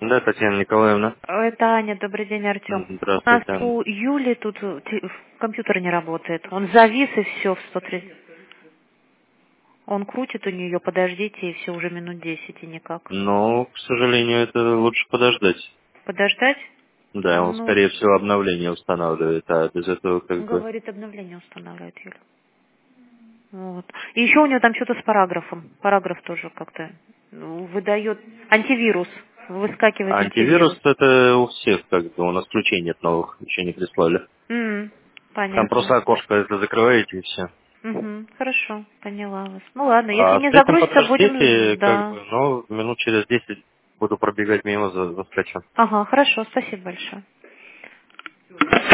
Да, Татьяна Николаевна. Это Аня, добрый день, Артем. У нас Здравствуйте. у Юли тут компьютер не работает. Он завис и все в 130. Он крутит у нее, подождите, и все уже минут 10 и никак. Но, к сожалению, это лучше подождать. Подождать? Да, он, Ну, скорее всего, обновление устанавливает, а без этого как бы... говорит, обновление устанавливает, Юля. Вот. И еще у него там что-то с параграфом. Параграф тоже как-то выдает антивирус. Выскакивает Антивирус антивирус. это у всех, как бы, у нас ключей нет новых, еще не прислали. Там Понятно. просто окошко это закрываете и все. Хорошо, поняла вас. Ну ладно, если А не с этим загрузится, подождите, будем, как да. бы, ну, минут через 10 буду пробегать мимо, заскочу. Ага, хорошо, спасибо большое.